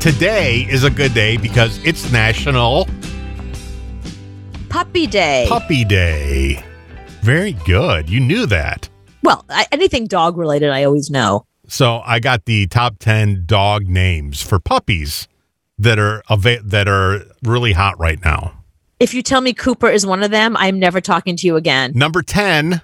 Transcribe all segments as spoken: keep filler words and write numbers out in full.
today is a good day because it's National Puppy Day. Puppy Day. Very good. You knew that. Well, I, anything dog related, I always know. So I got the top ten dog names for puppies that are ava- that are really hot right now. If you tell me Cooper is one of them, I'm never talking to you again. Number ten,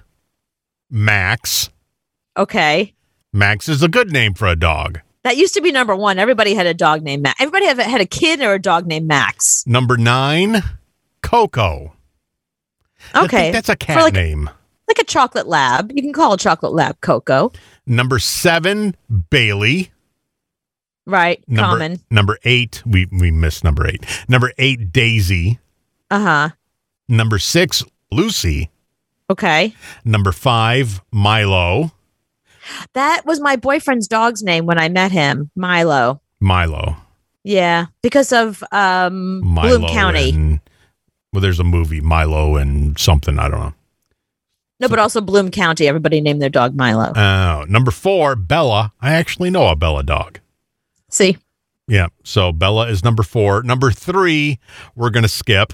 Max. Okay. Max is a good name for a dog. That used to be number one. Everybody had a dog named Max. Everybody had, had a kid or a dog named Max. Number nine, Coco. Okay. I think that's a cat For like, name. Like a chocolate lab. You can call a chocolate lab Coco. Number seven, Bailey. Right. Number, Common. Number eight, we, we missed number eight. Number eight, Daisy. Uh-huh. Number six, Lucy. Okay. Number five, Milo. That was my boyfriend's dog's name when I met him. Milo. Milo. Yeah. Because of um, Milo Bloom County. And, well, there's a movie, Milo and something. I don't know. No, but also Bloom County. Everybody named their dog Milo. Uh, number four, Bella. I actually know a Bella dog. See? Yeah. So Bella is number four. Number three, we're going to skip.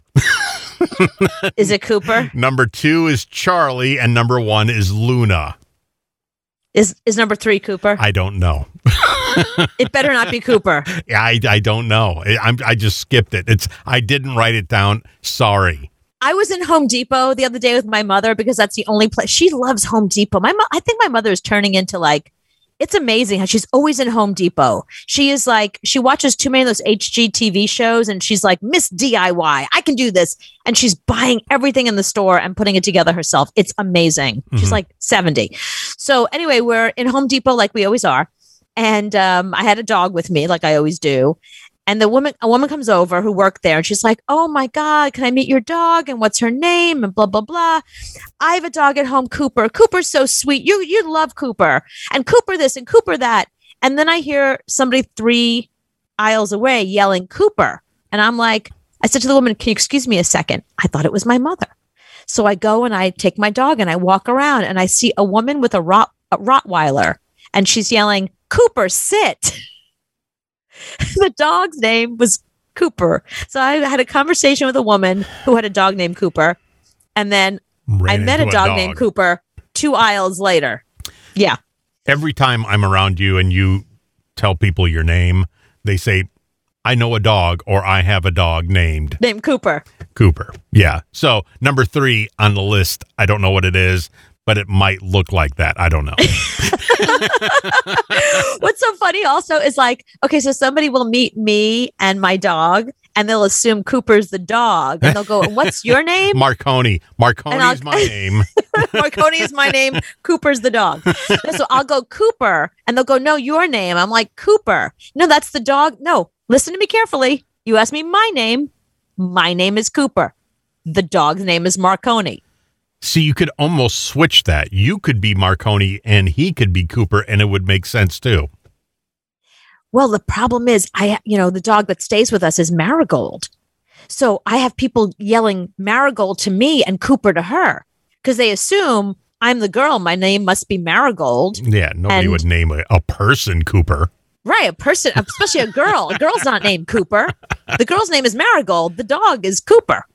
Is it Cooper? Number two is Charlie. And number one is Luna. Is is number three Cooper? I don't know. It better not be Cooper. I, I don't know. I, I'm, I just skipped it. It's I didn't write it down. Sorry. I was in Home Depot the other day with my mother because that's the only place. She loves Home Depot. My mo- I think my mother is turning into like, it's amazing how she's always in Home Depot. She is like, she watches too many of those H G T V shows and she's like, Miss D I Y, I can do this. And she's buying everything in the store and putting it together herself. It's amazing. Mm-hmm. She's like seventy. So anyway, we're in Home Depot like we always are. And um, I had a dog with me like I always do. And the woman, a woman comes over who worked there and she's like, oh my God, can I meet your dog? And what's her name? And blah, blah, blah. I have a dog at home, Cooper. Cooper's so sweet. You, you love Cooper and Cooper this and Cooper that. And then I hear somebody three aisles away yelling Cooper. And I'm like, I said to the woman, can you excuse me a second? I thought it was my mother. So I go and I take my dog and I walk around and I see a woman with a, Rot, a Rottweiler and she's yelling, Cooper, sit. The dog's name was Cooper. So I had a conversation with a woman who had a dog named Cooper. And then Ran I met a into dog, a dog named Cooper two aisles later. Yeah. Every time I'm around you and you tell people your name, they say, I know a dog or I have a dog named Named Cooper. Cooper. Yeah. So number three on the list, I don't know what it is, but it might look like that. I don't know. What's so funny also is like, okay, so somebody will meet me and my dog and they'll assume Cooper's the dog and they'll go, what's your name? Marconi. Marconi's my name. Marconi is my name. Cooper's the dog. So I'll go Cooper and they'll go, no, your name. I'm like, Cooper. No, that's the dog. No, listen to me carefully. You ask me my name. My name is Cooper. The dog's name is Marconi. See, you could almost switch that. You could be Marconi and he could be Cooper and it would make sense too. Well, the problem is, I, you know, the dog that stays with us is Marigold. So I have people yelling Marigold to me and Cooper to her because they assume I'm the girl. My name must be Marigold. Yeah, nobody and, would name a, a person Cooper. Right, a person, especially a girl. A girl's not named Cooper. The girl's name is Marigold. The dog is Cooper.